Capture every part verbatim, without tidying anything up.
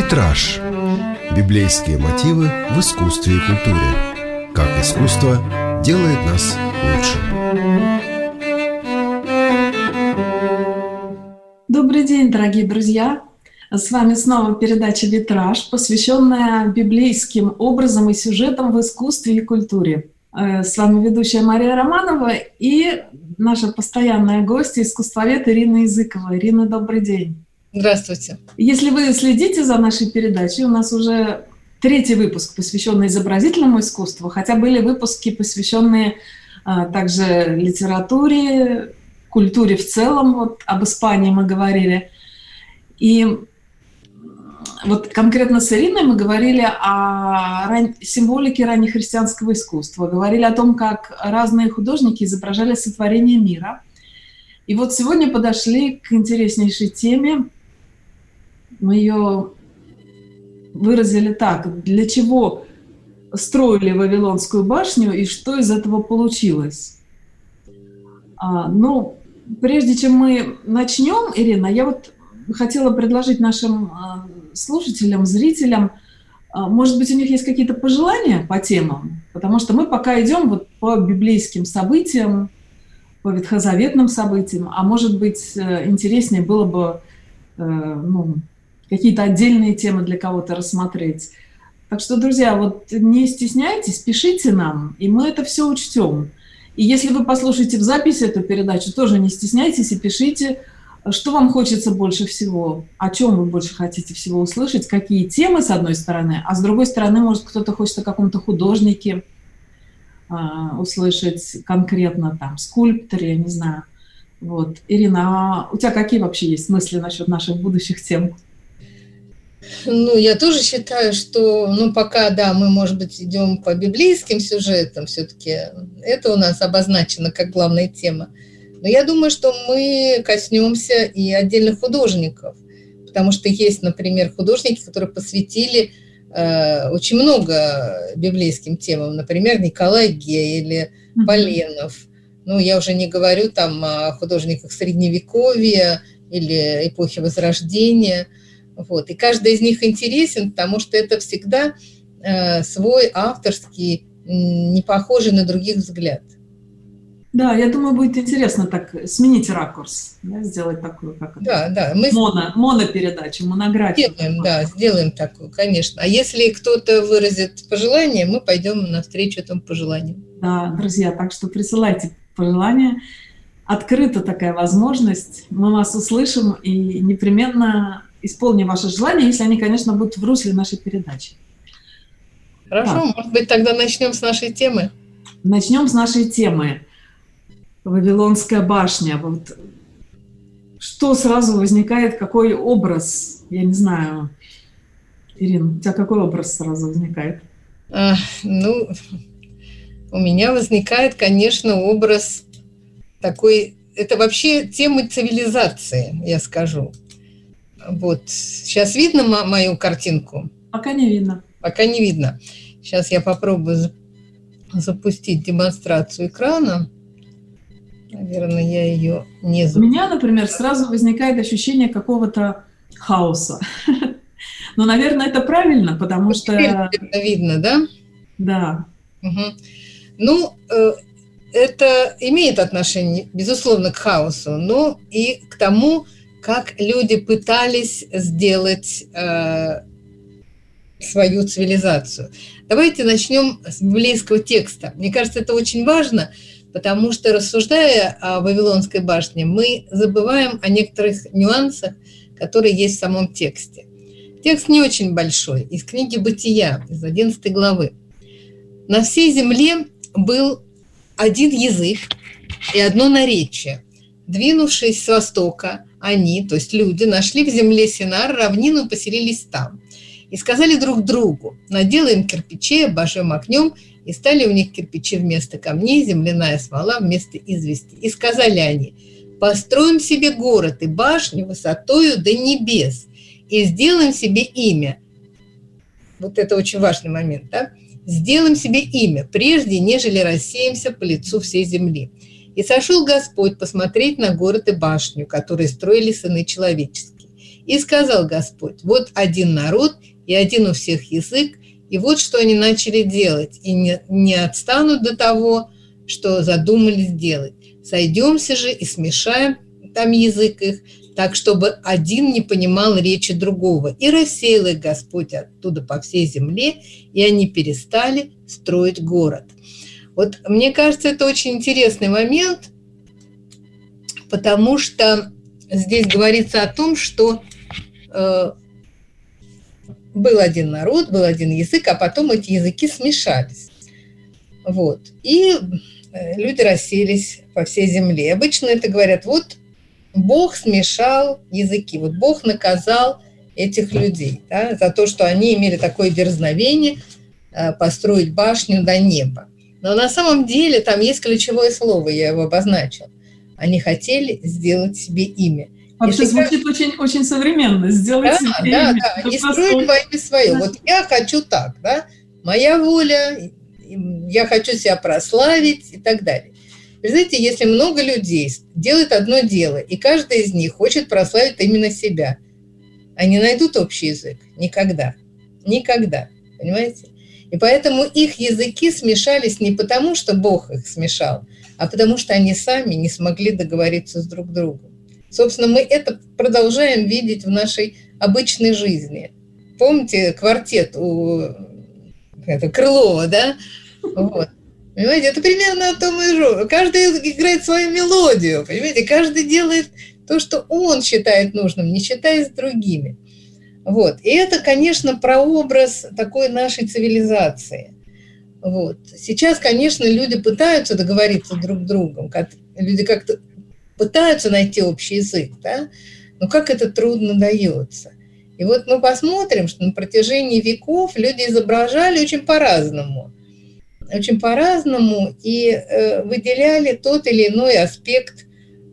Витраж. Библейские мотивы в искусстве и культуре. Как искусство делает нас лучше. Добрый день, дорогие друзья! С вами снова передача «Витраж», посвященная библейским образам и сюжетам в искусстве и культуре. С вами ведущая Мария Романова и наша постоянная гостья, искусствовед Ирина Языкова. Ирина, добрый день. Здравствуйте. Если вы следите за нашей передачей, у нас уже третий выпуск, посвященный изобразительному искусству, хотя были выпуски, посвященные а, также литературе, культуре в целом. Вот об Испании мы говорили. И вот конкретно с Ириной мы говорили о ран... символике раннехристианского искусства, говорили о том, как разные художники изображали сотворение мира. И вот сегодня подошли к интереснейшей теме. Мы ее выразили так: для чего строили Вавилонскую башню и что из этого получилось? А, ну, прежде чем мы начнем, Ирина, я вот хотела предложить нашим слушателям, зрителям, может быть, у них есть какие-то пожелания по темам, потому что мы пока идем вот по библейским событиям, по ветхозаветным событиям, а может быть, интереснее было бы ну, какие-то отдельные темы для кого-то рассмотреть. Так что, друзья, вот не стесняйтесь, пишите нам, и мы это все учтем. И если вы послушаете в записи эту передачу, тоже не стесняйтесь и пишите, что вам хочется больше всего, о чем вы больше хотите всего услышать, какие темы, с одной стороны, а с другой стороны, может, кто-то хочет о каком-то художнике э, услышать конкретно, там, скульпторе, я не знаю. Вот. Ирина, а у тебя какие вообще есть мысли насчет наших будущих тем? Ну, я тоже считаю, что, ну, пока, да, мы, может быть, идем по библейским сюжетам, все-таки это у нас обозначено как главная тема. Но я думаю, что мы коснемся и отдельных художников, потому что есть, например, художники, которые посвятили э, очень много библейским темам, например, Николай Гей или Поленов. Ну, я уже не говорю там о художниках Средневековья или эпохи Возрождения. Вот. И каждый из них интересен, потому что это всегда э, свой авторский, не похожий на других взгляд. Да, я думаю, будет интересно так сменить ракурс, да, сделать такую, как да, да, мы моно, монопередачу, монографию. Сделаем, да, сделаем такую, конечно. А если кто-то выразит пожелание, мы пойдем навстречу этому пожеланию. Да, друзья, так что присылайте пожелания. Открыта такая возможность. Мы вас услышим и непременно исполним ваши желания, если они, конечно, будут в русле нашей передачи. Хорошо, так. Может быть, тогда начнем с нашей темы. Начнем с нашей темы. Вавилонская башня. Вот что сразу возникает, какой образ? Я не знаю. Ирина, у тебя какой образ сразу возникает? А, ну, у меня возникает, конечно, образ такой... Это вообще тема цивилизации, я скажу. Вот. Сейчас видно м- мою картинку? Пока не видно. Пока не видно. Сейчас я попробую запустить демонстрацию экрана. Наверное, я ее не запустила. У меня, например, сразу возникает ощущение какого-то хаоса. Но, наверное, это правильно, потому что... Это видно, да? Да. Угу. Ну, это имеет отношение, безусловно, к хаосу, но и к тому, как люди пытались сделать э, свою цивилизацию. Давайте начнем с библейского текста. Мне кажется, это очень важно, потому что, рассуждая о Вавилонской башне, мы забываем о некоторых нюансах, которые есть в самом тексте. Текст не очень большой, из книги «Бытия», из одиннадцатой главы. «На всей земле был один язык и одно наречие. Двинувшись с востока, они, то есть люди, нашли в земле Синар равнину и поселились там. И сказали друг другу: наделаем кирпичей, обожжем огнем, и стали у них кирпичи вместо камней, земляная смола вместо извести. И сказали они: построим себе город и башню высотою до небес, и сделаем себе имя». Вот это очень важный момент, да? «Сделаем себе имя, прежде нежели рассеемся по лицу всей земли. И сошел Господь посмотреть на город и башню, которые строили сыны человеческие. И сказал Господь: вот один народ и один у всех язык, и вот что они начали делать, и не, не отстанут до того, что задумались делать. Сойдемся же и смешаем там язык их, так, чтобы один не понимал речи другого. И рассеял их Господь оттуда по всей земле, и они перестали строить город. Вот мне кажется, это очень интересный момент, потому что здесь говорится о том, что э, был один народ, был один язык, а потом эти языки смешались. Вот. И люди расселись по всей земле. Обычно это говорят: вот Бог смешал языки, вот Бог наказал этих людей, да, за то, что они имели такое дерзновение э, построить башню до неба. Но на самом деле там есть ключевое слово, я его обозначил. Они хотели сделать себе имя. Вообще Если звучит как... очень, очень современно. Сделать да, себе да, имя. Да, они строят во имя свое. Да. Вот я хочу так, да, моя воля, я хочу себя прославить и так далее. Представляете, если много людей делают одно дело, и каждый из них хочет прославить именно себя, они найдут общий язык? Никогда. Никогда. Понимаете? И поэтому их языки смешались не потому, что Бог их смешал, а потому что они сами не смогли договориться с друг другом. Собственно, мы это продолжаем видеть в нашей обычной жизни. Помните квартет у это, Крылова, да? Вот. Понимаете, это примерно о том и же. Каждый играет свою мелодию, понимаете, каждый делает то, что он считает нужным, не считаясь с другими. Вот. И это, конечно, прообраз такой нашей цивилизации. Вот. Сейчас, конечно, люди пытаются договориться друг с другом, как, люди как-то пытаются найти общий язык, да? Но как это трудно дается. И вот мы посмотрим, что на протяжении веков люди изображали очень по-разному. Очень по-разному и э, выделяли тот или иной аспект э,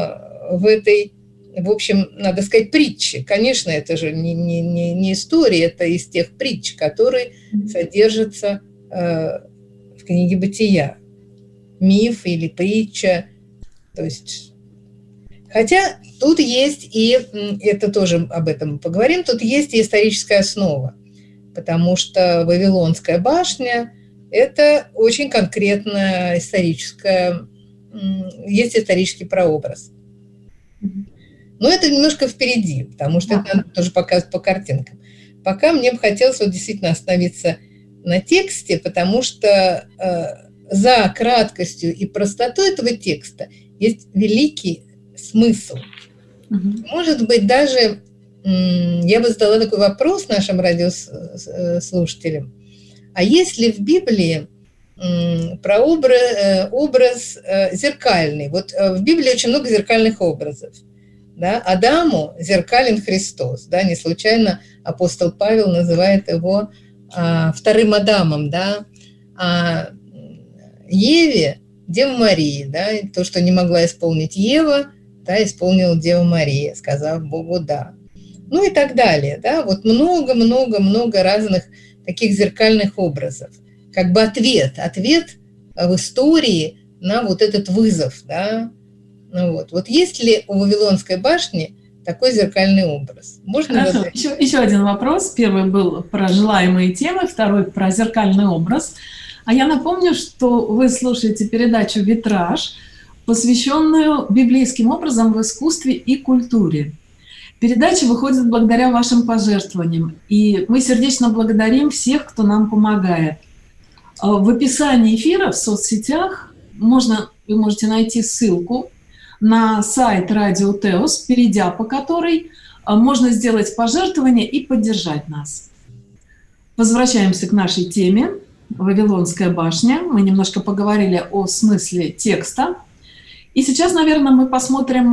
в этой, в общем, надо сказать, притче. Конечно, это же не, не, не, не история, это из тех притч, которые содержатся э, в книге «Бытия». Миф или притча. То есть, хотя тут есть и, это тоже об этом поговорим, тут есть и историческая основа, потому что Вавилонская башня – это очень конкретная историческая, есть исторический прообраз. Но это немножко впереди, потому что это надо тоже показывать по картинкам. Пока мне бы хотелось вот действительно остановиться на тексте, потому что э, за краткостью и простотой этого текста есть великий смысл. Угу. Может быть, даже м, я бы задала такой вопрос нашим радиослушателям. А есть ли в Библии прообраз, образ зеркальный? Вот в Библии очень много зеркальных образов. Да? Адаму зеркален Христос. Да? Не случайно апостол Павел называет его а, вторым Адамом. Да? А Еве – Дева Мария. Да? То, что не могла исполнить Ева, да, исполнила Дева Мария, сказав Богу «да». Ну и так далее. Да? Вот много-много-много разных таких зеркальных образов, как бы ответ, ответ в истории на вот этот вызов, да, ну вот. Вот есть ли у Вавилонской башни такой зеркальный образ? Можно Хорошо, еще, еще один вопрос. Первый был про желаемые темы, второй про зеркальный образ. А я напомню, что вы слушаете передачу «Витраж», посвященную библейским образам в искусстве и культуре. Передача выходит благодаря вашим пожертвованиям, и мы сердечно благодарим всех, кто нам помогает. В описании эфира в соцсетях можно, вы можете найти ссылку на сайт Радио Теос, перейдя по которой можно сделать пожертвование и поддержать нас. Возвращаемся к нашей теме «Вавилонская башня». Мы немножко поговорили о смысле текста. И сейчас, наверное, мы посмотрим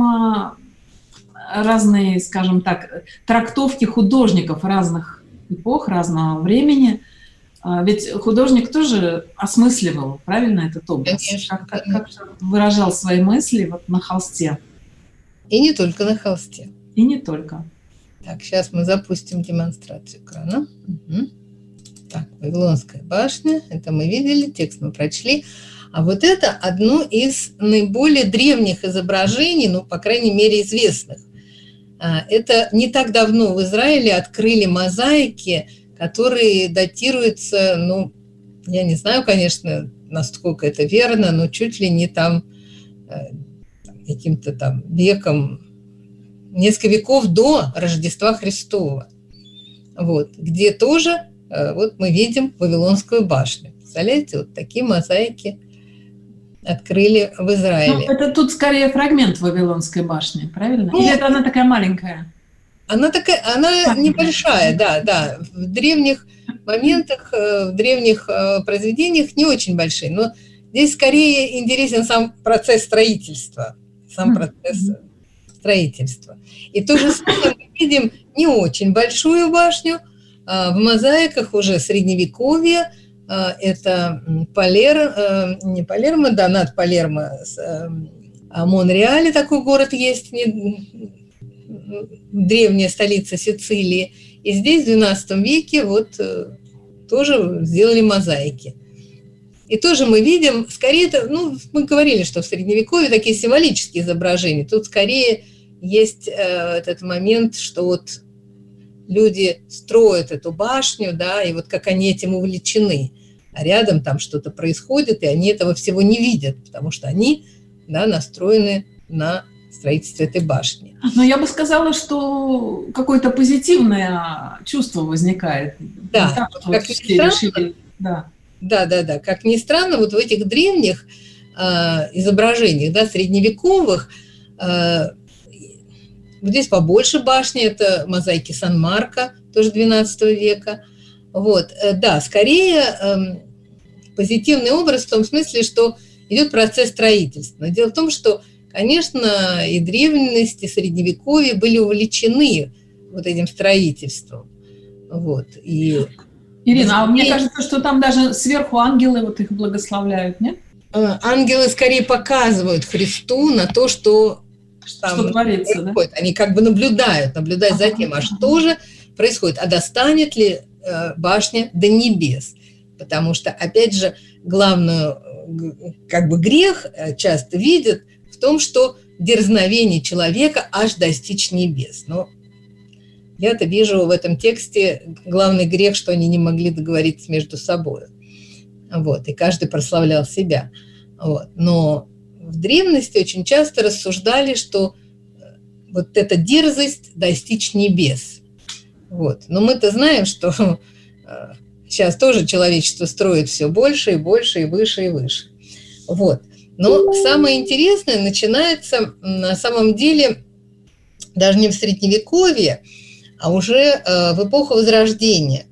разные, скажем так, трактовки художников разных эпох, разного времени. Ведь художник тоже осмысливал, правильно, этот образ? Конечно, как, как, как выражал свои мысли вот на холсте. И не только на холсте. И не только. Так, сейчас мы запустим демонстрацию экрана. Угу. Так, Вавилонская башня, это мы видели, текст мы прочли. А вот это одно из наиболее древних изображений, ну, по крайней мере, известных. Это не так давно в Израиле открыли мозаики, которые датируются, ну, я не знаю, конечно, насколько это верно, но чуть ли не там каким-то там веком, несколько веков до Рождества Христова, вот, где тоже вот мы видим Вавилонскую башню. Представляете, вот такие мозаики открыли в Израиле. Ну, это тут скорее фрагмент Вавилонской башни, правильно? Ну, или это она такая маленькая? Она такая, она маленькая. Небольшая, да, да. В древних моментах, в древних произведениях не очень большие, но здесь скорее интересен сам процесс строительства, сам процесс строительства. И то же самое мы видим не очень большую башню, в мозаиках уже средневековья. Это Палер, не Палермо, да, над Палермо, а Монреале такой город есть, древняя столица Сицилии. И здесь в двенадцатом веке вот тоже сделали мозаики. И тоже мы видим, скорее, это, ну, мы говорили, что в Средневековье такие символические изображения. Тут скорее есть э, этот момент, что вот люди строят эту башню, да, и вот как они этим увлечены. А рядом там что-то происходит, и они этого всего не видят, потому что они, да, настроены на строительство этой башни. Но я бы сказала, что какое-то позитивное чувство возникает. Да, так, вот что как вот ни странно, решили, да. Да, да, да. Как ни странно, вот в этих древних э, изображениях, да, средневековых, э, здесь побольше башни, это мозаики Сан-Марко, тоже двенадцатого века. Вот, э, да, скорее э, позитивный образ в том смысле, что идет процесс строительства. Но дело в том, что, конечно, и древность, и средневековье были увлечены вот этим строительством. Вот, и... Ирина, а мне кажется, что там даже сверху ангелы вот их благословляют, нет? Ангелы скорее показывают Христу на то, что, там что творится, происходит. Да? Они как бы наблюдают, наблюдают за тем, а что же происходит, а достанет ли башня до небес. Потому что, опять же, главную, как бы грех часто видят в том, что дерзновение человека аж достичь небес. Но я-то вижу в этом тексте главный грех, что они не могли договориться между собой. Вот, и каждый прославлял себя. Вот. Но в древности очень часто рассуждали, что вот эта дерзость достичь небес. Вот. Но мы-то знаем, что сейчас тоже человечество строит все больше и больше, и выше, и выше. Вот. Но самое интересное начинается на самом деле даже не в Средневековье, а уже в эпоху Возрождения.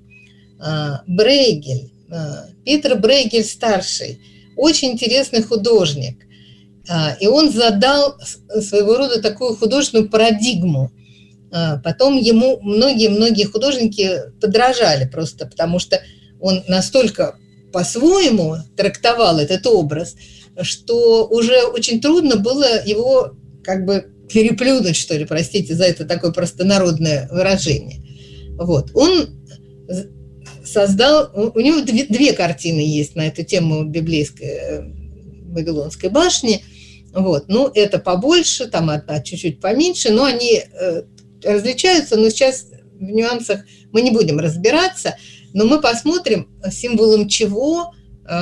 Брейгель, Питер Брейгель-старший, очень интересный художник. И он задал своего рода такую художественную парадигму. Потом ему многие-многие художники подражали просто, потому что он настолько по-своему трактовал этот образ, что уже очень трудно было его как бы переплюнуть, что ли, простите за это такое простонародное выражение. Вот. Он создал, у него две, две картины есть на эту тему библейской Вавилонской башни. Вот. Ну, это побольше, там одна чуть-чуть поменьше, но они различаются, но сейчас в нюансах мы не будем разбираться, но мы посмотрим, символом чего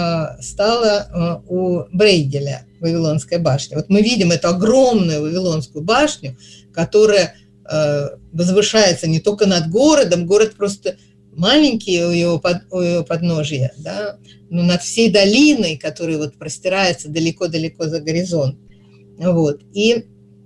стала у Брейгеля Вавилонская башня. Вот мы видим эту огромную Вавилонскую башню, которая возвышается не только над городом, город просто маленький у его, под, у его подножия, да, но над всей долиной, которая вот простирается далеко-далеко за горизонт. Вот. И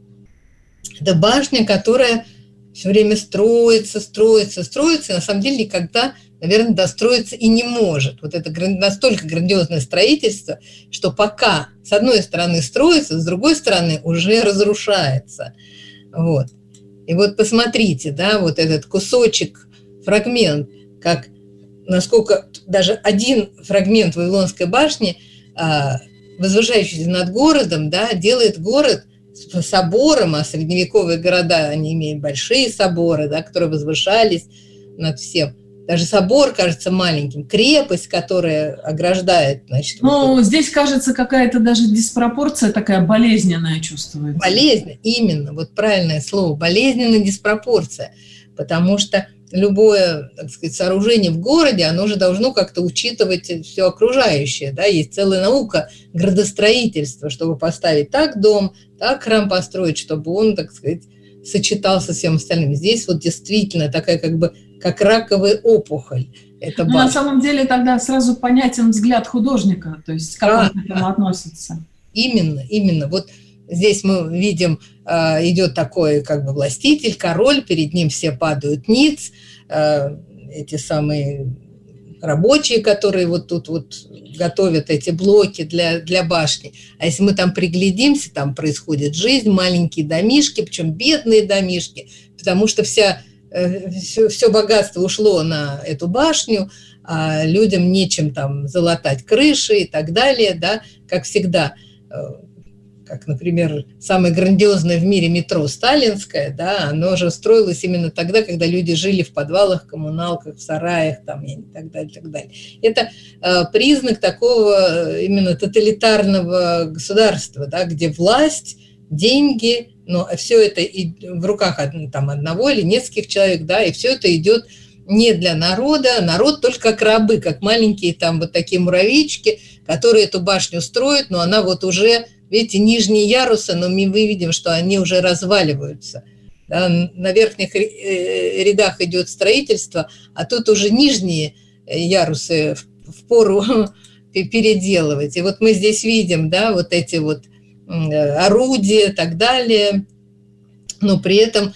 это башня, которая все время строится, строится, строится, и на самом деле никогда, наверное, достроиться и не может. Вот это настолько грандиозное строительство, что пока с одной стороны строится, с другой стороны уже разрушается. Вот. И вот посмотрите, да, вот этот кусочек, фрагмент, как насколько даже один фрагмент Вавилонской башни, возвышающийся над городом, да, делает город собором, а средневековые города, они имеют большие соборы, да, которые возвышались над всем. Даже собор кажется маленьким, крепость, которая ограждает, значит... Ну, вот здесь, кажется, какая-то даже диспропорция такая болезненная чувствуется. Болезнь, именно, вот правильное слово, болезненная диспропорция, потому что любое, так сказать, сооружение в городе, оно же должно как-то учитывать все окружающее, да, есть целая наука градостроительства, чтобы поставить так дом, так храм построить, чтобы он, так сказать, сочетался со всем остальным. Здесь вот действительно такая как бы как раковая опухоль. Это на самом деле тогда сразу понятен взгляд художника, то есть как да, он к этому да. относится. Именно, именно. Вот здесь мы видим, идет такой как бы властитель, король, перед ним все падают ниц, эти самые рабочие, которые вот тут вот готовят эти блоки для, для башни. А если мы там приглядимся, там происходит жизнь, маленькие домишки, причем бедные домишки, потому что вся, все, все богатство ушло на эту башню, а людям нечем там залатать крыши и так далее, да, как всегда. Как, например, самое грандиозное в мире метро Сталинское, да, оно же строилось именно тогда, когда люди жили в подвалах, коммуналках, в сараях, там, и так далее, так далее. Это э, признак такого именно тоталитарного государства, да, где власть, деньги, но все это и в руках там, одного или нескольких человек, да, и все это идет не для народа, народ только как рабы, как маленькие там вот такие муравейчики, которые эту башню строят, но она вот уже... Видите, нижние ярусы, но мы видим, что они уже разваливаются. Да, на верхних рядах идет строительство, а тут уже нижние ярусы впору переделывать. И вот мы здесь видим, да, вот эти вот орудия и так далее, но при этом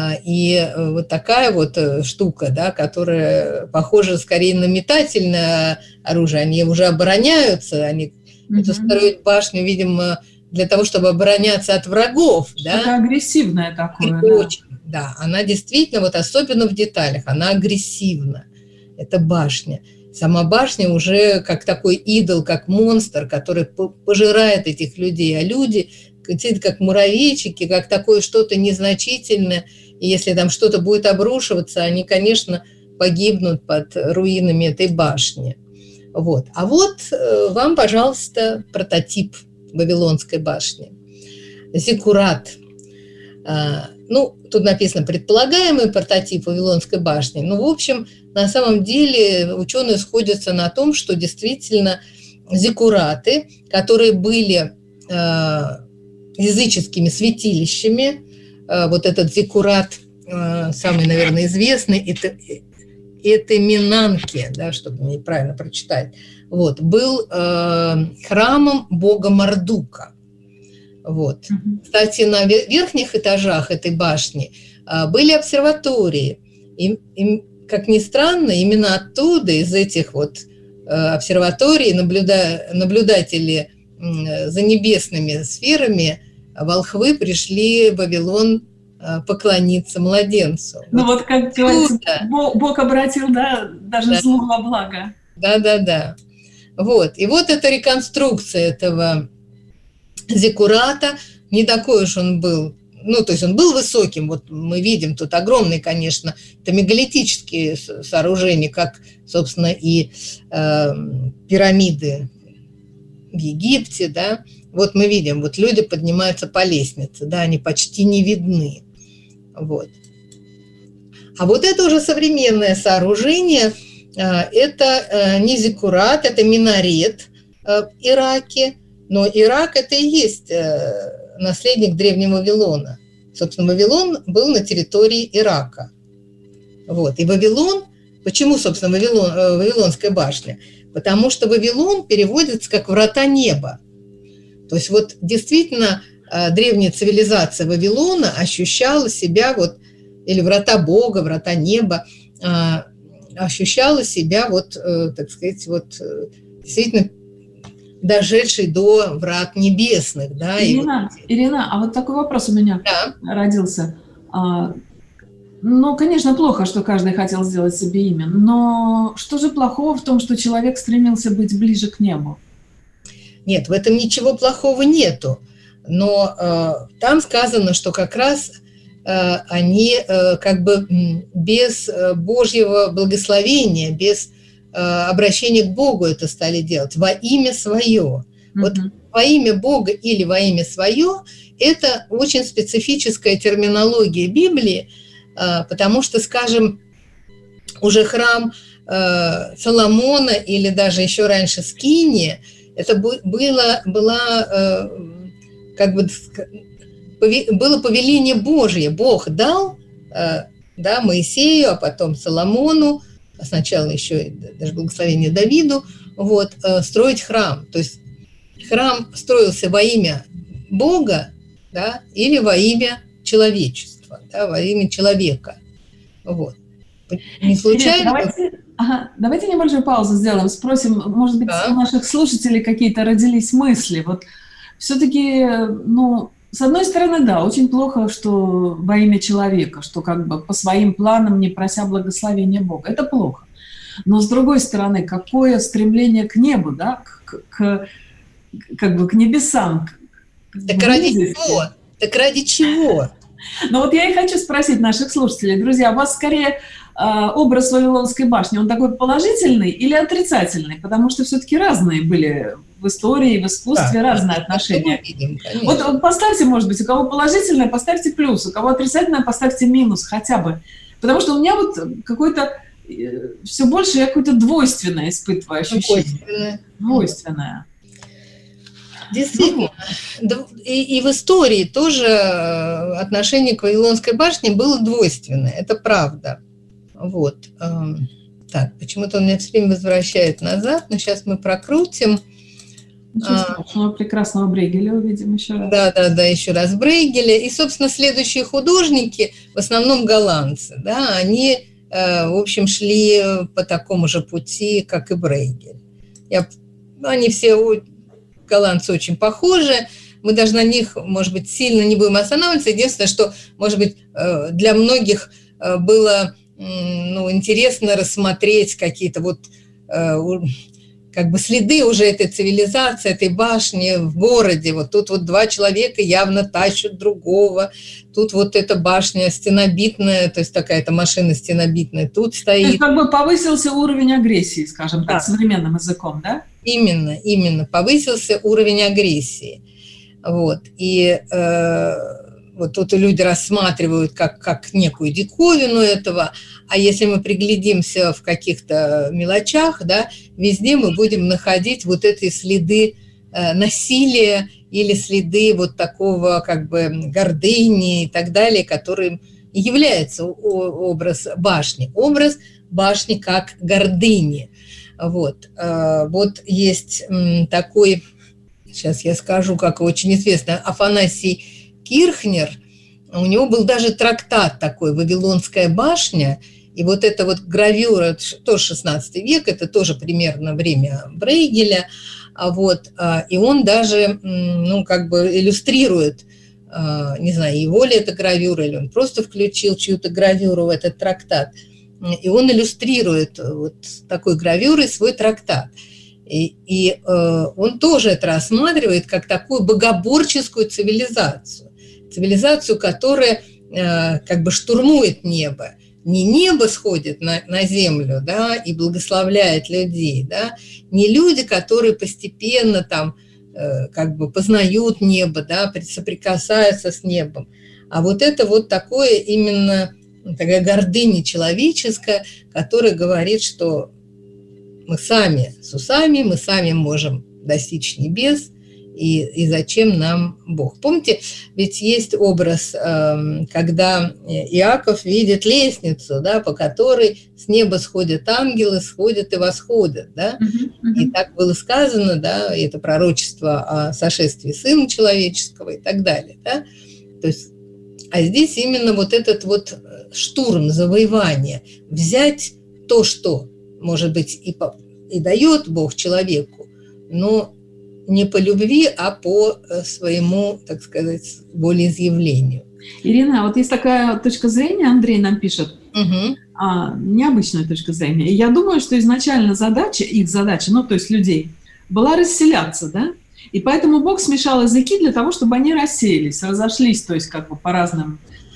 и вот такая вот штука, да, которая похожа скорее на метательное оружие, они уже обороняются, они... Эту строить башню, видимо, для того, чтобы обороняться от врагов. Что-то да? агрессивное такое. Да. Очень, да, она действительно, вот особенно в деталях, она агрессивна. Это башня. Сама башня уже как такой идол, как монстр, который пожирает этих людей. А люди, как муравейчики, как такое что-то незначительное. И если там что-то будет обрушиваться, они, конечно, погибнут под руинами этой башни. Вот. А вот вам, пожалуйста, прототип Вавилонской башни. Зиккурат. Ну, тут написано предполагаемый прототип Вавилонской башни. Ну, в общем, на самом деле ученые сходятся на том, что действительно зиккураты, которые были языческими святилищами, вот этот зиккурат, самый, наверное, известный, это... это Минанке, да, чтобы мне правильно прочитать, вот, был э, храмом бога Мардука. Вот. Mm-hmm. Кстати, на верхних этажах этой башни э, были обсерватории. И, и, как ни странно, именно оттуда, из этих вот э, обсерваторий, наблюда, наблюдатели э, за небесными сферами, волхвы пришли в Вавилон поклониться младенцу. Ну вот, вот как говорится, Бог обратил, да, даже да. зло во благо. Да-да-да. Вот. И вот эта реконструкция этого зиккурата, не такой уж он был, ну, то есть он был высоким, вот мы видим тут огромные, конечно, это мегалитические сооружения, как, собственно, и э, пирамиды в Египте, да. Вот мы видим, вот люди поднимаются по лестнице, да, они почти не видны. Вот. А вот это уже современное сооружение, это не зиккурат, это минарет в Ираке, но Ирак это и есть наследник древнего Вавилона. Собственно, Вавилон был на территории Ирака. Вот. И Вавилон, почему, собственно, Вавилон, Вавилонская башня? Потому что Вавилон переводится как «врата неба». То есть вот действительно древняя цивилизация Вавилона ощущала себя, вот, или врата Бога, врата неба, ощущала себя, вот, так сказать, вот, действительно дошедшей до врат небесных. Да, Ирина, и вот... Ирина, а вот такой вопрос у меня да. родился. Ну, конечно, плохо, что каждый хотел сделать себе имя, но что же плохого в том, что человек стремился быть ближе к небу? Нет, в этом ничего плохого нету. Но э, там сказано, что как раз они как бы без Божьего благословения, без обращения к Богу это стали делать во имя свое. Mm-hmm. Вот во имя Бога или во имя свое – это очень специфическая терминология Библии, потому что, скажем, уже храм Соломона или даже еще раньше Скиния, это было, была, как бы, было повеление Божье. Бог дал, да, Моисею, а потом Соломону, а сначала еще даже благословение Давиду, вот, строить храм. То есть храм строился во имя Бога, да, или во имя человечества, да, во имя человека. Вот. Не случайно... Давайте, ага, давайте небольшую паузу сделаем, спросим, может быть, да. у наших слушателей какие-то родились мысли. Вот все-таки, ну, с одной стороны, да, очень плохо, что во имя человека, что как бы по своим планам, не прося благословения Бога. Это плохо. Но с другой стороны, какое стремление к небу, да, к, к, как бы к небесам. К, так ради чего? Так ради чего? Ну вот я и хочу спросить наших слушателей. Друзья, у вас скорее э, образ Вавилонской башни, он такой положительный или отрицательный? Потому что все-таки разные были в истории, в искусстве, да, разные отношения. Видим, вот, вот поставьте, может быть, у кого положительное, поставьте плюс, у кого отрицательное, поставьте минус хотя бы. Потому что у меня вот какой-то, э, все больше я какое-то двойственное испытываю ощущение. Двойственное. Двойственное. Действительно. И, и в истории тоже отношение к Вавилонской башне было двойственное. Это правда. Вот. Так, почему-то он меня все время возвращает назад, но сейчас мы прокрутим. Ничего прекрасного Брейгеля увидим еще раз. Да, да, да, еще раз Брейгеля. И, собственно, следующие художники, в основном голландцы, да, они, в общем, шли по такому же пути, как и Брейгель. Я, они все... Голландцы очень похожи, мы даже на них, может быть, сильно не будем останавливаться. Единственное, что, может быть, для многих было, ну, интересно рассмотреть какие-то вот как бы следы уже этой цивилизации, этой башни в городе. Вот тут вот два человека явно тащат другого, тут вот эта башня стенобитная, то есть такая-то машина стенобитная, тут стоит. То есть как бы повысился уровень агрессии, скажем так, да. современным языком, да? Именно, именно, повысился уровень агрессии. Вот, и э, вот тут люди рассматривают как, как некую диковину этого, а если мы приглядимся в каких-то мелочах, да, везде мы будем находить вот эти следы э, насилия или следы вот такого как бы гордыни и так далее, которым является образ башни. Образ башни как гордыни. Вот, э, вот есть м, такой, сейчас я скажу, как очень известный, Афанасий Кирхнер, у него был даже трактат такой «Вавилонская башня», и вот эта вот гравюра, тоже шестнадцатый век, это тоже примерно время Брейгеля, вот, и он даже, ну, как бы иллюстрирует, не знаю, его ли это гравюра, или он просто включил чью-то гравюру в этот трактат, и он иллюстрирует вот такой гравюрой свой трактат. И, и э, он тоже это рассматривает как такую богоборческую цивилизацию. Цивилизацию, которая э, как бы штурмует небо. Не небо сходит на, на землю, да, и благословляет людей, да, не люди, которые постепенно там э, как бы познают небо, да, соприкасаются с небом. А вот это вот такое именно такая гордыня человеческая, которая говорит, что мы сами с усами, мы сами можем достичь небес, и, и зачем нам Бог. Помните, ведь есть образ, э, когда Иаков видит лестницу, да, по которой с неба сходят ангелы, сходят и восходят. Да? Uh-huh, uh-huh. И так было сказано, да, это пророчество о сошествии Сына Человеческого и так далее. Да? То есть, а здесь именно вот этот вот штурм, завоевание, взять то, что, может быть, и, по, и дает Бог человеку, но не по любви, а по своему, так сказать, волеизъявлению. Ирина, вот есть такая точка зрения, Андрей нам пишет, угу. а, необычная точка зрения. И я думаю, что изначально задача, их задача, ну, то есть людей, была расселяться, да? И поэтому Бог смешал языки для того, чтобы они рассеялись, разошлись, то есть как бы по разным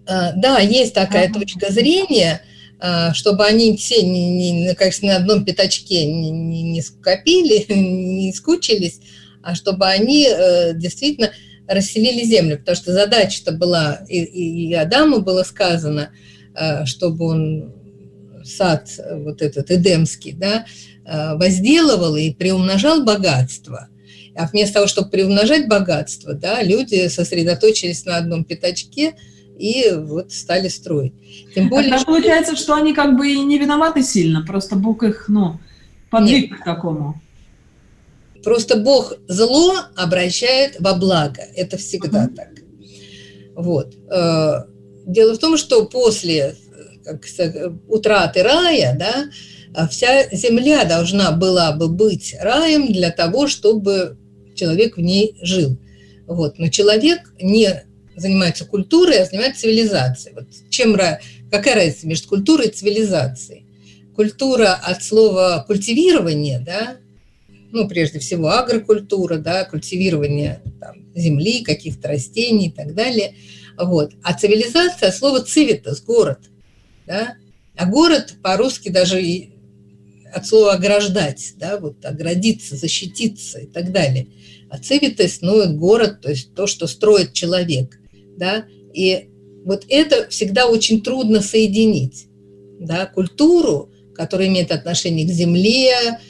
Да, есть такая ага. точка зрения, чтобы они все, не, не, конечно, на одном пятачке не, не, не скопили, не скучились, а чтобы они действительно расселили землю, потому что задача-то была, и, и Адаму было сказано, чтобы он сад вот этот эдемский, да, возделывал и приумножал богатство. А вместо того, чтобы приумножать богатство, да, люди сосредоточились на одном пятачке и вот стали строить. Тем более, Тогда что... получается, что они как бы и не виноваты сильно, просто Бог их, ну, подвиг Нет. к такому. Просто Бог зло обращает во благо. Это всегда uh-huh. так. Вот. Дело в том, что после как, утраты рая, да, вся земля должна была бы быть раем для того, чтобы человек в ней жил. Вот. Но человек не занимается культурой, а занимается цивилизацией. Вот чем, какая разница между культурой и цивилизацией? Культура от слова культивирование, да, ну, прежде всего, агрокультура, да, культивирование там, земли, каких-то растений и так далее. Вот. А цивилизация – слово «цивитас» – город. Да? А город по-русски даже и от слова «ограждать», да, вот, оградиться, защититься и так далее. А цивитас – ну, это город, то есть то, что строит человек. Да? И вот это всегда очень трудно соединить. Да? Культуру, которая имеет отношение к земле,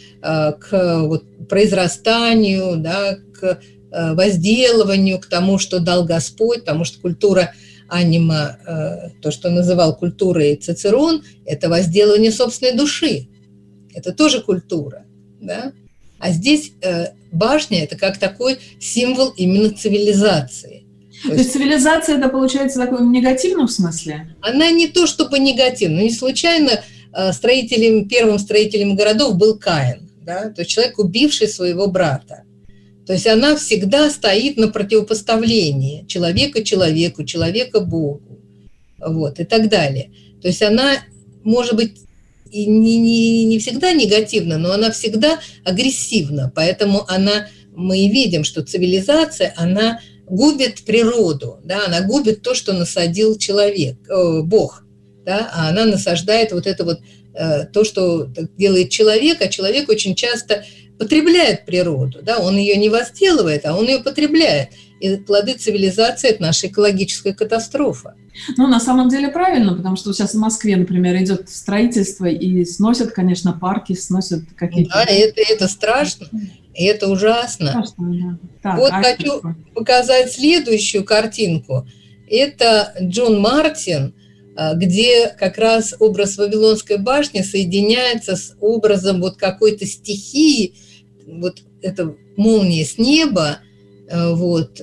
к вот, произрастанию, да, к возделыванию, к тому, что дал Господь, потому что культура анима, то, что называл культурой Цицерон, это возделывание собственной души. Это тоже культура. Да? А здесь башня – это как такой символ именно цивилизации. То, то есть цивилизация – это, получается, такой в негативном смысле? Она не то чтобы негативная, не случайно строителем, первым строителем городов был Каин. Да? То есть человек, убивший своего брата. То есть она всегда стоит на противопоставлении человека человеку, человека Богу, вот, и так далее. То есть она, может быть, и не, не, не всегда негативна, но она всегда агрессивна. Поэтому она, мы и видим, что цивилизация, она губит природу, да? Она губит то, что насадил человек, э, Бог, да? А она насаждает вот это вот то, что делает человек, а человек очень часто потребляет природу, да, он ее не возделывает, а он ее потребляет. И плоды цивилизации – это наша экологическая катастрофа. Ну, на самом деле правильно, потому что сейчас в Москве, например, идет строительство, и сносят, конечно, парки, сносят какие-то… Да, это, это страшно, и это ужасно. Страшно, да. Так, вот а хочу что? показать следующую картинку. Это Джон Мартин, где как раз образ Вавилонской башни соединяется с образом вот какой-то стихии, вот это молния с неба, вот,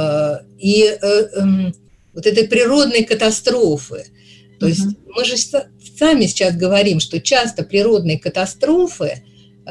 и вот этой природной катастрофы. То есть uh-huh. мы же сами сейчас говорим, что часто природные катастрофы,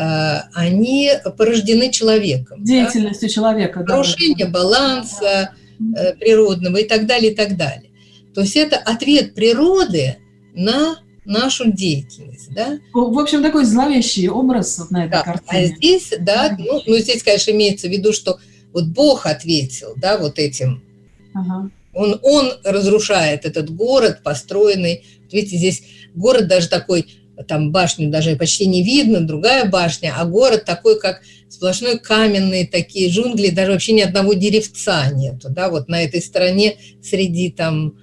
они порождены человеком. Деятельностью да? человека. Нарушение да, баланса uh-huh. природного и так далее, и так далее. То есть это ответ природы на нашу деятельность, да? В общем, такой зловещий образ вот на этой да, картине. А здесь, да, ну, ну, здесь, конечно, имеется в виду, что вот Бог ответил, да, вот этим. Ага. Он, он разрушает этот город, построенный. Видите, здесь город даже такой, там башню даже почти не видно, другая башня, а город такой, как сплошной каменные такие джунгли, даже вообще ни одного деревца нету, да, вот на этой стороне среди там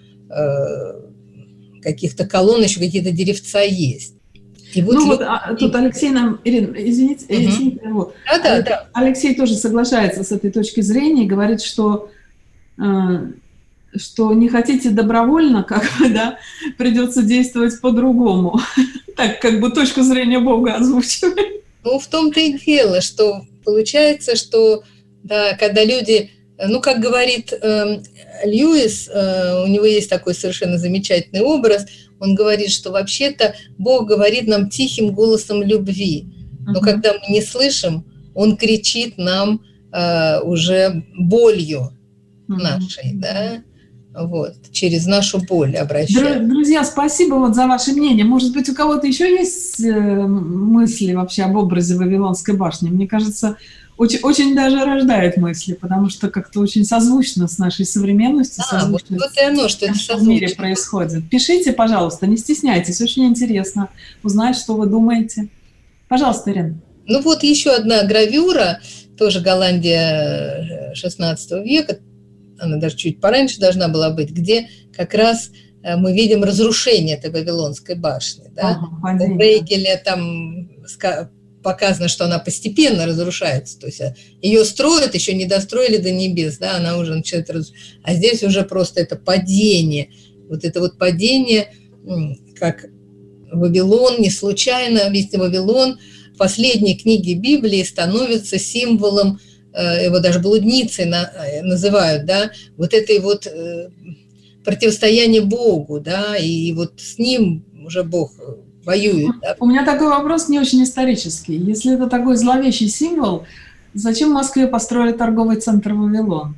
каких-то колонн еще какие-то деревца есть. И вот ну люди... вот а, тут Алексей нам, Ирина, извините, угу. извините вот. да, да, да. Алексей тоже соглашается с этой точки зрения и говорит, что, э, что не хотите добровольно, как бы, да, придется действовать по-другому. Так, как бы точку зрения Бога озвучивает. Ну, в том-то и дело, что получается, что, да, когда люди... Ну, как говорит э, Льюис, э, у него есть такой совершенно замечательный образ, он говорит, что вообще-то Бог говорит нам тихим голосом любви, но uh-huh. когда мы не слышим, Он кричит нам э, уже болью uh-huh. нашей, да, вот, через нашу боль обращает. Друзья, спасибо вот за ваше мнение. Может быть, у кого-то еще есть мысли вообще об образе Вавилонской башни? Мне кажется, очень, очень даже рождает мысли, потому что как-то очень созвучно с нашей современностью, а, созвучно вот, вот и оно, что с тем, это что в мире созвучно. происходит. Пишите, пожалуйста, не стесняйтесь, очень интересно узнать, что вы думаете. Пожалуйста, Ирина. Ну вот еще одна гравюра, тоже Голландия шестнадцатого века, она даже чуть пораньше должна была быть, где как раз мы видим разрушение этой Вавилонской башни. Да? Ага, У Брейгеля там показано, что она постепенно разрушается, то есть ее строят, еще не достроили до небес, да, она уже начинает разрушаться. А здесь уже просто это падение, вот это вот падение, как Вавилон, не случайно, ведь Вавилон в последней книге Библии становится символом, его даже блудницей называют, да, вот этой вот противостояние Богу, да, и вот с ним уже Бог воюет. Да. У меня такой вопрос не очень исторический. Если это такой зловещий символ, зачем в Москве построили торговый центр Вавилон?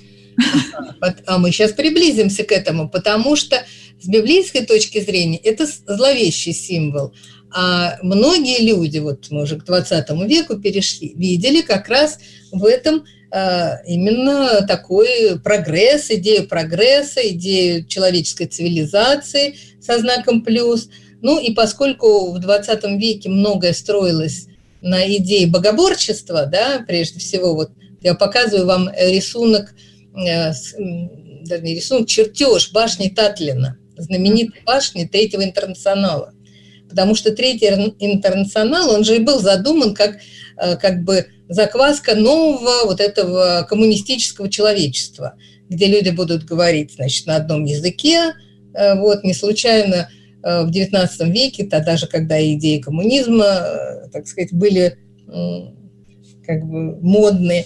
А мы сейчас приблизимся к этому, потому что с библейской точки зрения это зловещий символ. А многие люди, вот мы уже к двадцатому веку перешли, видели как раз в этом а, именно такой прогресс, идею прогресса, идею человеческой цивилизации со знаком плюс. Ну и поскольку в двадцатом веке многое строилось на идее богоборчества, да, прежде всего, вот я показываю вам рисунок, даже не рисунок, чертеж башни Татлина, знаменитой башни Третьего интернационала. Потому что Третий интернационал, он же и был задуман как, как бы закваска нового вот этого коммунистического человечества, где люди будут говорить, значит, на одном языке. Вот, не случайно в девятнадцатом веке, тогда же, когда идеи коммунизма, так сказать, были как бы модны,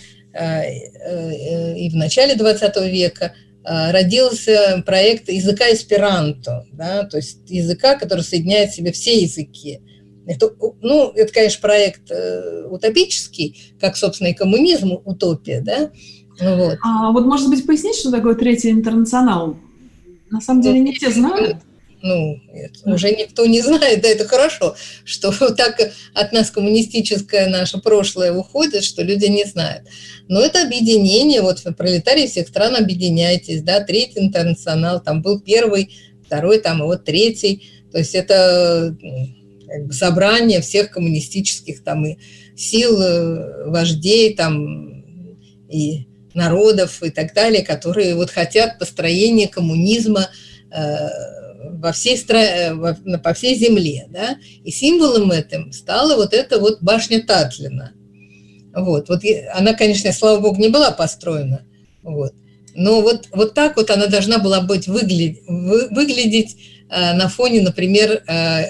и в начале двадцатого века родился проект языка эсперанто, да, то есть языка, который соединяет в себе все языки. Это, ну, это, конечно, проект утопический, как, собственно, и коммунизм, утопия, да. Вот. А вот, может быть, пояснить, что такое Третий интернационал? На самом деле не все знают. Ну, это уже никто не знает, да, это хорошо, что вот так от нас коммунистическое наше прошлое уходит, что люди не знают. Но это объединение, вот пролетарии всех стран, объединяйтесь, да, Третий интернационал, там был первый, второй, там и вот третий, то есть это как бы собрание всех коммунистических там и сил, вождей, там и народов и так далее, которые вот хотят построения коммунизма во всей стране, по всей земле, да, и символом этим стала вот эта вот башня Татлина. Вот, вот она, конечно, слава богу, не была построена, вот, но вот, вот так вот она должна была быть выглядеть, выглядеть э, на фоне, например, э,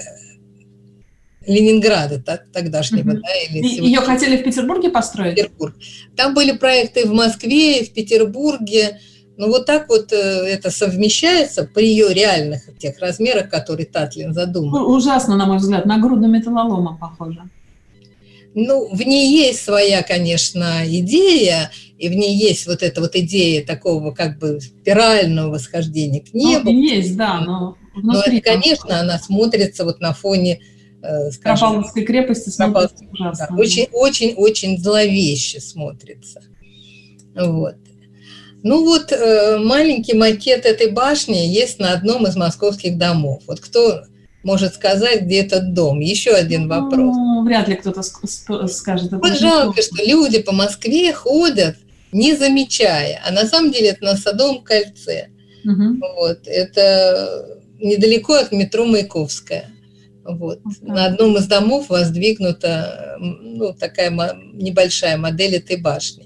Ленинграда тогдашнего, mm-hmm. да, или сегодня... Ее хотели в Петербурге построить? Петербург. Там были проекты в Москве, и в Петербурге. Ну, вот так вот это совмещается при ее реальных тех размерах, которые Татлин задумал. Ужасно, на мой взгляд, нагрудным металлоломом похоже. Ну, в ней есть своя, конечно, идея, и в ней есть вот эта вот идея такого как бы спирального восхождения к небу. Ну, есть, да, но внутри... Но, это, конечно, там... она смотрится вот на фоне, скажем... Петропавловской крепости смотрится ужасно. Да, очень-очень-очень зловеще смотрится. Вот. Ну вот, э, маленький макет этой башни есть на одном из московских домов. Вот кто может сказать, где этот дом? Еще один вопрос. Ну, вряд ли кто-то скажет. Это вот жалко, что люди по Москве ходят, не замечая. А на самом деле это на Садовом кольце. Угу. Вот, это недалеко от метро Маяковская. Вот. Okay. На одном из домов воздвигнута ну, такая небольшая модель этой башни.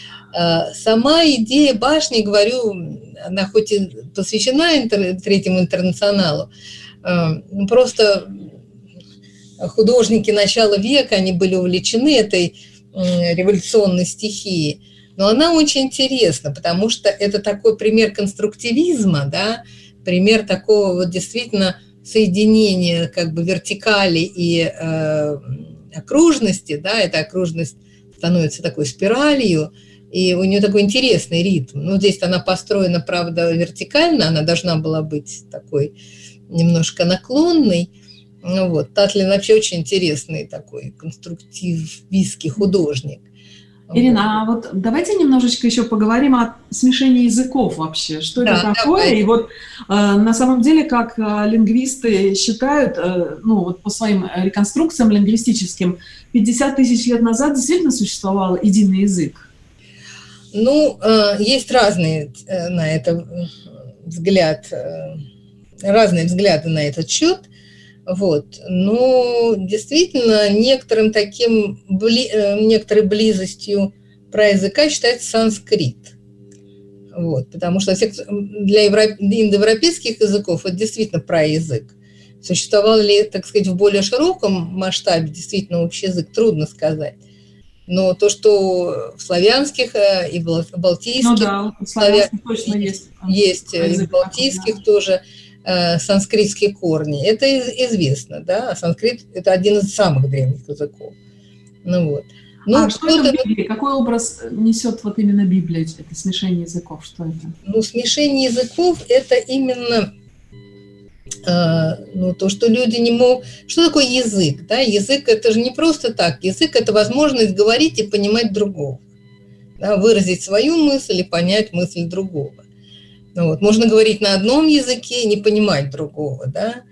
Сама идея башни, говорю, она хоть и посвящена интер, Третьему интернационалу, просто художники начала века, они были увлечены этой революционной стихией, но она очень интересна, потому что это такой пример конструктивизма, да, пример такого вот действительно соединения как бы вертикали и э, окружности, да, эта окружность становится такой спиралью, и у нее такой интересный ритм. Ну, здесь она построена, правда, вертикально, она должна была быть такой немножко наклонной. Ну, вот. Татлин вообще очень интересный такой конструктивистский художник. Ирина, а вот давайте немножечко еще поговорим о смешении языков вообще. Что да, это такое? Давай. И вот э, на самом деле, как э, лингвисты считают, э, ну вот по своим реконструкциям лингвистическим, пятьдесят тысяч лет назад действительно существовал единый язык. Ну, э, есть разные э, на это взгляд, э, разные взгляды на этот счет. Вот. Но действительно некоторым таким, бли, некоторой близостью праязыка считается санскрит. Вот. Потому что для евро, индоевропейских языков это действительно праязык. Существовал ли, так сказать, в более широком масштабе действительно общий язык, трудно сказать. Но то, что в славянских и в балтийских, ну да, славян, точно есть, есть и в балтийских да. тоже санскритские корни. Это известно, да, а санскрит – это один из самых древних языков. Ну, вот. Ну, а что это в Библии? Какой образ несет вот именно Библия, это смешение языков? Что это? Ну, смешение языков – это именно э, ну, то, что люди не могут… Что такое язык? Да? Язык – это же не просто так. Язык – это возможность говорить и понимать другого. Да? Выразить свою мысль и понять мысль другого. Ну, вот. Можно говорить на одном языке и не понимать другого, да?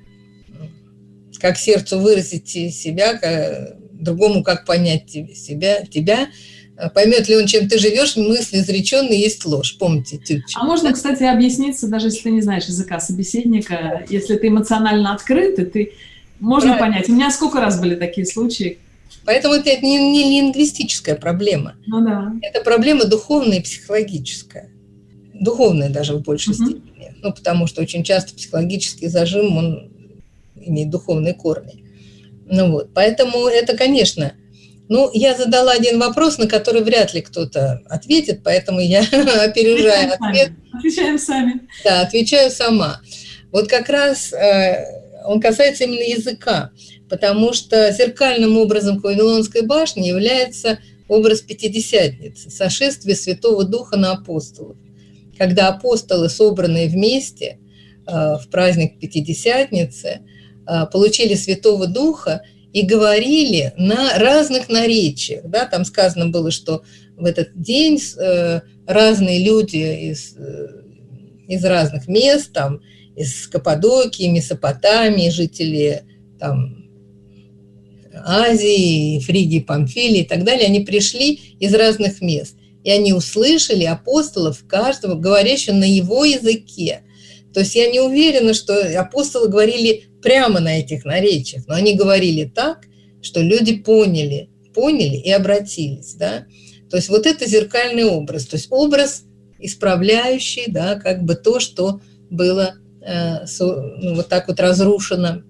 Как сердцу выразить себя, как, другому как понять себя, тебя. Поймет ли он, чем ты живешь, мысли изреченные есть ложь. Помните Тютчев. А можно, кстати, объясниться, даже если ты не знаешь языка собеседника, если ты эмоционально открыт, и ты можно Правильно. понять. У меня сколько раз были такие случаи. Поэтому это не, не лингвистическая проблема. Ну, да. Это проблема духовная и психологическая. Духовная даже в большей uh-huh. степени. Ну, потому что очень часто психологический зажим, он имеет духовные корни. Ну, вот. Поэтому это, конечно... Ну, я задала один вопрос, на который вряд ли кто-то ответит, поэтому я опережаю ответ. Отвечаем сами. Да, отвечаю сама. Вот как раз э, он касается именно языка, потому что зеркальным образом к Вавилонской башне является образ Пятидесятницы, сошествие Святого Духа на апостолов. Когда апостолы, собранные вместе э, в праздник Пятидесятницы, э, получили Святого Духа и говорили на разных наречиях. Да? Там сказано было, что в этот день э, разные люди из, э, из разных мест, там, из Каппадокии, Месопотамии, жители там, Азии, Фригии, Памфилии и так далее, они пришли из разных мест. И они услышали апостолов, каждого, говорящего на его языке. То есть я не уверена, что апостолы говорили прямо на этих наречиях, но они говорили так, что люди поняли, поняли и обратились. Да? То есть вот это зеркальный образ, то есть образ исправляющий, да, как бы то, что было э, со, ну, вот так вот разрушено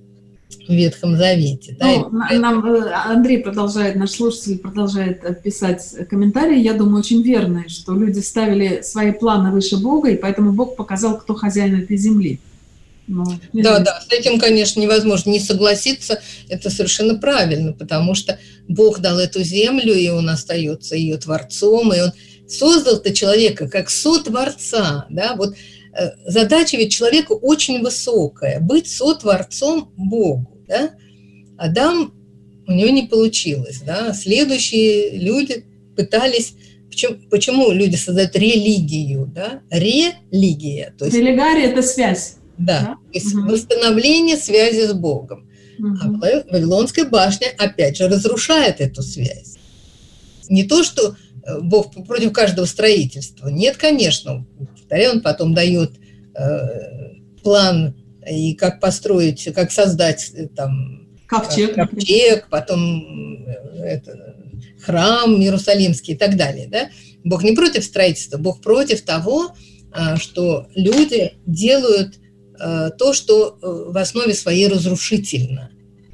в Ветхом Завете. Ну, да? Нам Андрей продолжает, наш слушатель продолжает писать комментарии, я думаю, очень верные, что люди ставили свои планы выше Бога, и поэтому Бог показал, кто хозяин этой земли. Ну, да, да, с этим, конечно, невозможно не согласиться, это совершенно правильно, потому что Бог дал эту землю, и Он остается ее творцом, и Он создал-то человека как сотворца, да, вот э, задача ведь человека очень высокая, быть сотворцом Богу. Да? Адам, у него не получилось. Да? Следующие люди пытались... Почему, почему люди создают религию? Да? Религия. То есть, религария – это связь. Да, да? То есть угу. восстановление связи с Богом. Угу. А Вавилонская башня, опять же, разрушает эту связь. Не то, что Бог против каждого строительства. Нет, конечно. Повторяю, он потом дает э, план и как построить, как создать там ковчег, ковчег потом это, храм Иерусалимский и так далее. Да? Бог не против строительства, Бог против того, что люди делают то, что в основе своей разрушительно.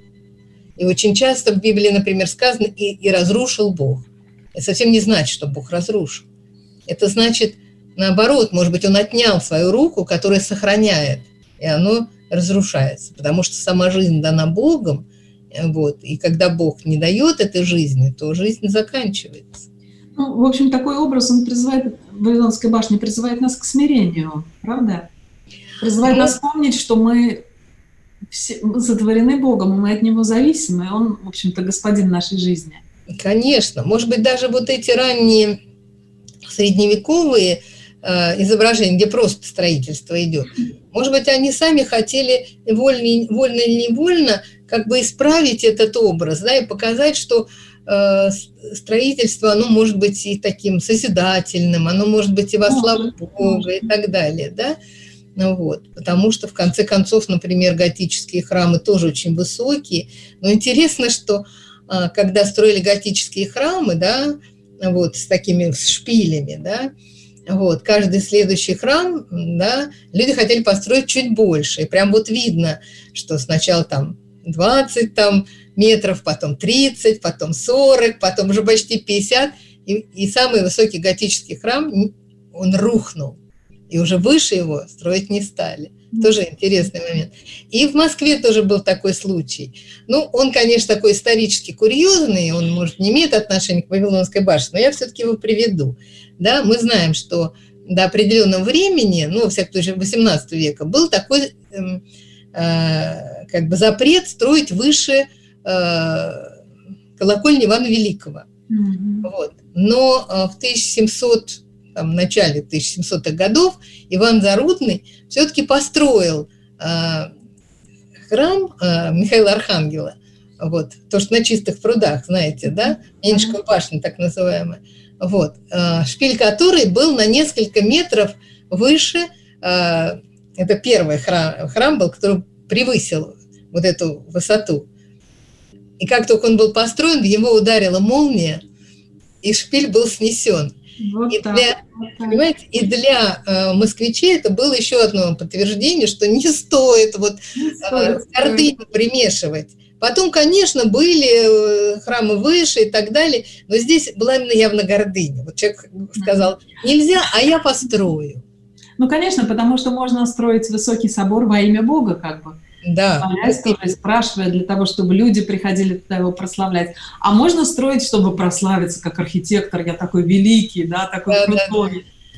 И очень часто в Библии, например, сказано «и, и разрушил Бог». Это совсем не значит, что Бог разрушил. Это значит, наоборот, может быть, Он отнял свою руку, которая сохраняет, и оно разрушается, потому что сама жизнь дана Богом, вот, и когда Бог не дает этой жизни, то жизнь заканчивается. Ну, в общем, такой образ, он призывает, Вавилонская башня призывает нас к смирению, правда? Призывает ну, нас помнить, что мы, все, мы сотворены Богом, и мы от Него зависимы, и Он, в общем-то, господин нашей жизни. Конечно, может быть, даже вот эти ранние средневековые э, изображения, где просто строительство идет, может быть, они сами хотели, вольно, вольно или невольно, как бы исправить этот образ, да, и показать, что э, строительство, оно может быть и таким созидательным, оно может быть и во славу Бога и так далее, да. Ну, вот, потому что, в конце концов, например, готические храмы тоже очень высокие. Но интересно, что когда строили готические храмы, да, вот, с такими с шпилями, да, вот, каждый следующий храм, да, люди хотели построить чуть больше. И прям вот видно, что сначала там двадцать там, метров, потом тридцать, потом сорок, потом уже почти пятьдесят. И, и самый высокий готический храм, он рухнул. И уже выше его строить не стали. Тоже интересный момент. И в Москве тоже был такой случай. Ну, он, конечно, такой исторически курьезный, он, может, не имеет отношения к Вавилонской башне, но я все-таки его приведу. Да, мы знаем, что до определенного времени, ну, во всяком случае, восемнадцатого века, был такой э, э, как бы запрет строить выше э, колокольни Ивана Великого. Mm-hmm. Вот. Но э, в тысяча семьсот Там, в начале тысяча семисотых годов Иван Зарудный все-таки построил э, храм э, Михаила Архангела, вот, то, что на Чистых прудах, знаете, да, Меньшикова башня так называемая, вот, э, шпиль которой был на несколько метров выше, э, это первый храм, храм был, который превысил вот эту высоту. И как только он был построен, в него ударила молния, и шпиль был снесен. Вот и, для, понимаете, и для э, москвичей это было еще одно подтверждение, что не стоит вот э, гордыню примешивать. Потом, конечно, были храмы выше и так далее, но здесь была именно явно гордыня. Вот человек сказал, нельзя, а я построю. Ну, конечно, потому что можно строить высокий собор во имя Бога, как бы. Да. Спрашивая для того, чтобы люди приходили туда его прославлять. А можно строить, чтобы прославиться как архитектор, я такой великий, да, такой да, крутой. Да,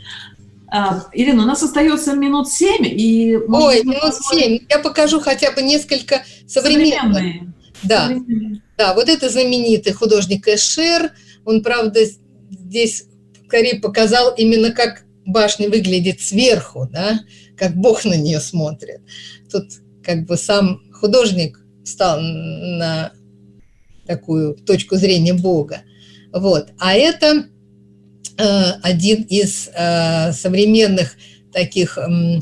да. А, Ирина, у нас остается минут семь. И, Ой, минут посмотрим... семь. Я покажу хотя бы несколько современных. Современные. Да. Современные. Да, вот это знаменитый художник Эшер. Он, правда, здесь скорее показал именно как башня выглядит сверху, да, как Бог на нее смотрит. Тут как бы сам художник встал на такую точку зрения Бога. Вот. А это э, один из э, современных таких э,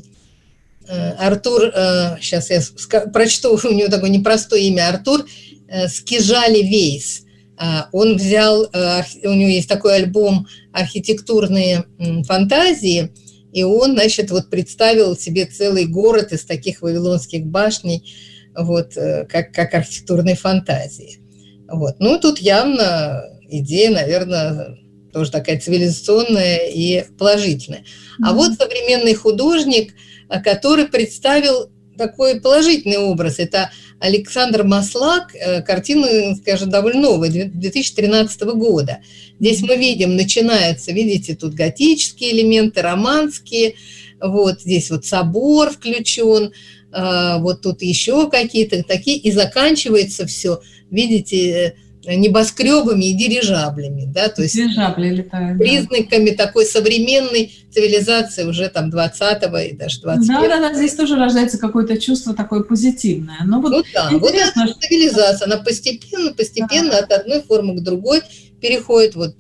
Артур, э, сейчас я прочту, у него такое непростое имя, Артур э, Скижали Вейс. Э, он взял, э, у него есть такой альбом «Архитектурные э, фантазии», и он, значит, вот представил себе целый город из таких вавилонских башней, вот, как, как архитектурной фантазии. Вот. Ну, тут явно идея, наверное, тоже такая цивилизационная и положительная. Mm-hmm. А вот современный художник, который представил такой положительный образ, это Александр Маслак, картина, скажем, довольно новая, две тысячи тринадцатого года. Здесь мы видим, начинаются, видите, тут готические элементы, романские, вот здесь вот собор включен, вот тут еще какие-то такие, и заканчивается все, видите, небоскребами и дирижаблями, да, то есть дирижабли летают, признаками да. такой современной цивилизации уже там двадцатого и даже двадцать первого. Да, да, да, здесь тоже рождается какое-то чувство такое позитивное. Но вот ну да, вот эта что... цивилизация, она постепенно, постепенно да. от одной формы к другой переходит, вот,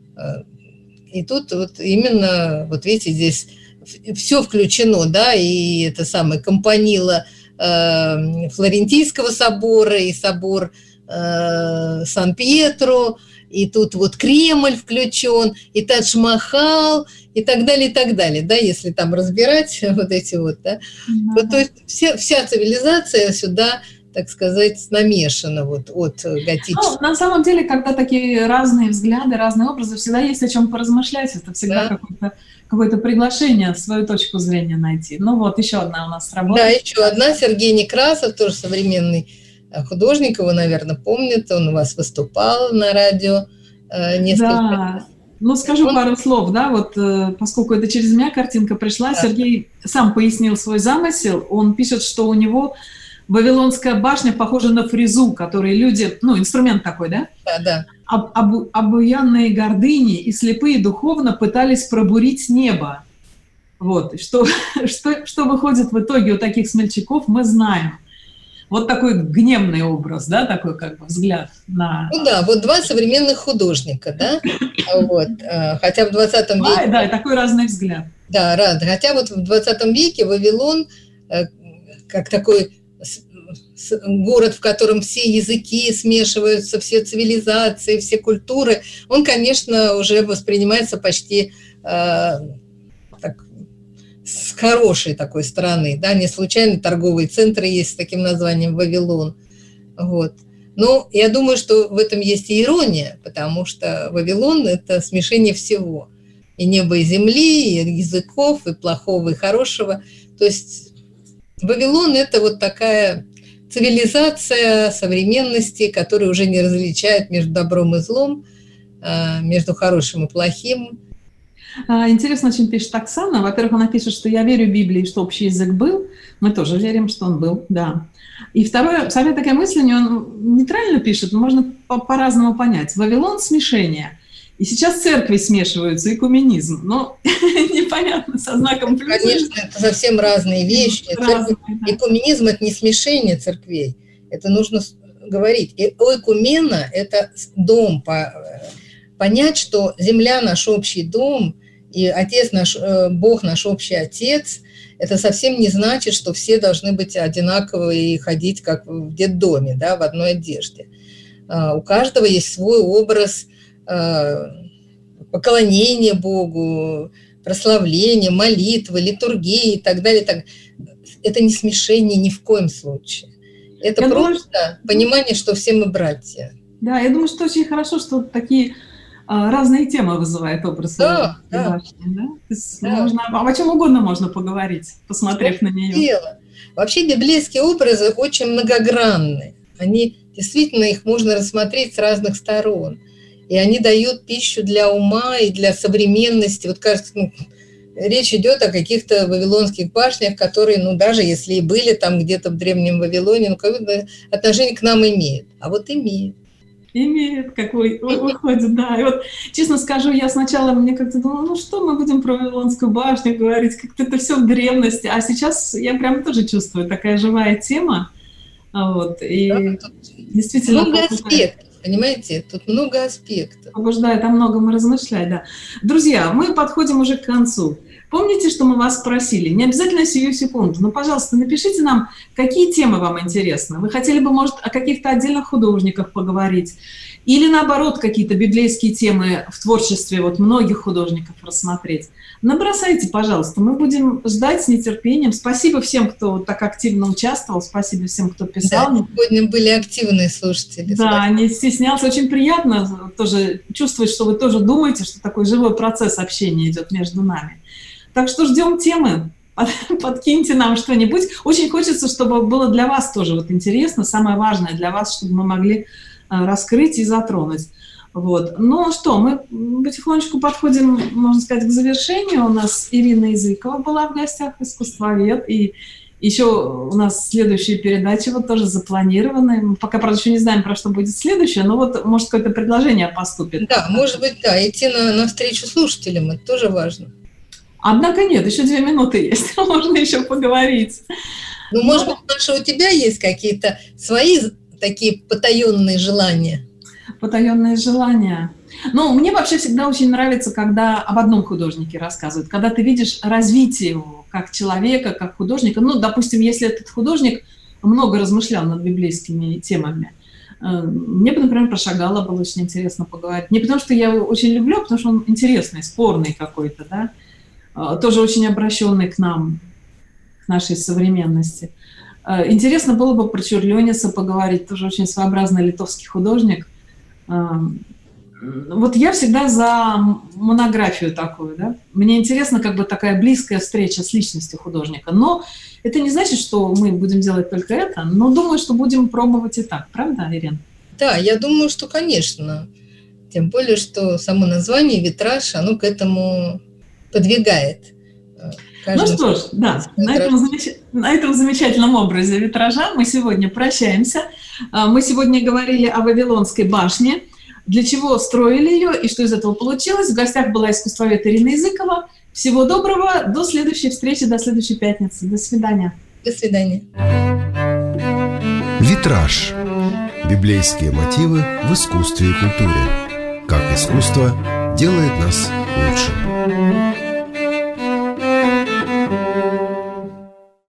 и тут вот именно, вот видите, здесь все включено, да, и это самое компанила э, Флорентийского собора, и собор Сан-Пьетро, и тут вот Кремль включен, и Тадж-Махал, и так далее, и так далее, да, если там разбирать вот эти вот, да, mm-hmm. вот, то есть вся, вся цивилизация сюда, так сказать, намешана вот от готического. Ну, на самом деле, когда такие разные взгляды, разные образы, всегда есть о чем поразмышлять, это всегда да. какое-то, какое-то приглашение, свою точку зрения найти. Ну вот, еще одна у нас работа. Да, еще одна, Сергей Некрасов, тоже современный художник, его, наверное, помнит, он у вас выступал на радио э, несколько да. раз. Ну, скажу он... пару слов, да, вот, э, поскольку это через меня картинка пришла, да. Сергей сам пояснил свой замысел, он пишет, что у него Вавилонская башня похожа на фрезу, который люди, ну, инструмент такой, да? Да, да. об, об, обуянные гордыни и слепые духовно пытались пробурить небо. Вот. Что, что, что выходит в итоге у таких смельчаков, мы знаем. Вот такой гневный образ, да, такой как бы взгляд на... Ну да, вот два современных художника, да, вот, хотя в двадцатом веке... Да, такой разный взгляд. Да, разный. Хотя вот в двадцатом веке Вавилон, как такой город, в котором все языки смешиваются, все цивилизации, все культуры, он, конечно, уже воспринимается почти так, с хорошей такой стороны, да, не случайно торговые центры есть с таким названием Вавилон, вот. Но я думаю, что в этом есть и ирония, потому что Вавилон – это смешение всего, и неба, и земли, и языков, и плохого, и хорошего, то есть Вавилон – это вот такая цивилизация современности, которая уже не различает между добром и злом, между хорошим и плохим. Интересно очень пишет Оксана. Во-первых, она пишет, что я верю в Библию, что общий язык был. Мы тоже верим, что он был, да. И второе, самая такая мысль, он нейтрально пишет, но можно по-разному понять. Вавилон – смешение. И сейчас церкви смешиваются, экуменизм. Но непонятно, со знаком плюс. Конечно, это совсем разные вещи. Разные, да. Экуменизм – это не смешение церквей. Это нужно говорить. И экумена – это дом, понять, что земля – наш общий дом, и Отец наш, Бог наш общий Отец, это совсем не значит, что все должны быть одинаковые и ходить как в детдоме, да, в одной одежде. У каждого есть свой образ поклонения Богу, прославления, молитвы, литургии и так далее. Так. Это не смешение ни в коем случае. Это я просто думаю, понимание, что все мы братья. Да, я думаю, что очень хорошо, что такие разные темы вызывают образ. Да, да. Башни, да? То есть да. Можно, о чем угодно можно поговорить, посмотрев что на нее. Дело. Вообще библейские образы очень многогранны. Они действительно, их можно рассмотреть с разных сторон. И они дают пищу для ума и для современности. Вот кажется, ну, речь идет о каких-то вавилонских башнях, которые, ну, даже если и были там где-то в древнем Вавилоне, ну, какое-то отношение к нам имеют. А вот имеют. Имеет, какой выходит, да. И вот, честно скажу, я сначала мне как-то думала, ну что мы будем про Вавилонскую башню говорить, как-то это все в древности. А сейчас я прям тоже чувствую, такая живая тема. Вот, и да, действительно... Много аспектов, понимаете? Тут много аспектов. Побуждает о многом размышлять, да. Друзья, мы подходим уже к концу. Помните, что мы вас спросили? Не обязательно сию секунду, но, пожалуйста, напишите нам, какие темы вам интересны. Вы хотели бы, может, о каких-то отдельных художниках поговорить? Или, наоборот, какие-то библейские темы в творчестве вот многих художников рассмотреть? Набросайте, пожалуйста, мы будем ждать с нетерпением. Спасибо всем, кто так активно участвовал, спасибо всем, кто писал. Да, сегодня были активные слушатели. Да, не стеснялся. Очень приятно тоже чувствовать, что вы тоже думаете, что такой живой процесс общения идет между нами. Так что ждем темы, подкиньте нам что-нибудь. Очень хочется, чтобы было для вас тоже вот интересно, самое важное для вас, чтобы мы могли раскрыть и затронуть. Вот. Ну что, мы потихонечку подходим, можно сказать, к завершению. У нас Ирина Языкова была в гостях, искусствовед, и еще у нас следующие передачи вот тоже запланированы. Мы пока, правда, еще не знаем, про что будет следующее, но вот, может, какое-то предложение поступит. Да, может быть, да, идти на, на встречу слушателям, это тоже важно. Однако нет, еще две минуты есть, можно еще поговорить. Ну, может быть, Маша, у тебя есть какие-то свои такие потаенные желания? Потаенные желания. Ну, мне вообще всегда очень нравится, когда об одном художнике рассказывают, когда ты видишь развитие его как человека, как художника. Ну, допустим, если этот художник много размышлял над библейскими темами. Мне бы, например, про Шагала было очень интересно поговорить. Не потому, что я его очень люблю, а потому что он интересный, спорный какой-то, да. Тоже очень обращенный к нам, к нашей современности. Интересно было бы про Чурлёниса поговорить, тоже очень своеобразный литовский художник. Вот я всегда за монографию такую, да. Мне интересно, как бы такая близкая встреча с личностью художника. Но это не значит, что мы будем делать только это, но думаю, что будем пробовать и так. Правда, Ирина? Да, я думаю, что, конечно. Тем более, что само название «Витраж», оно к этому... подвигает. Ну что ж, да, на этом, замеч... на этом замечательном образе витража мы сегодня прощаемся. Мы сегодня говорили о Вавилонской башне. для чего строили ее и что из этого получилось. В гостях была искусствовед Ирина Языкова. Всего доброго, до следующей встречи, до следующей пятницы. До свидания. До свидания. Витраж. Библейские мотивы в искусстве и культуре. Как искусство делает нас лучше.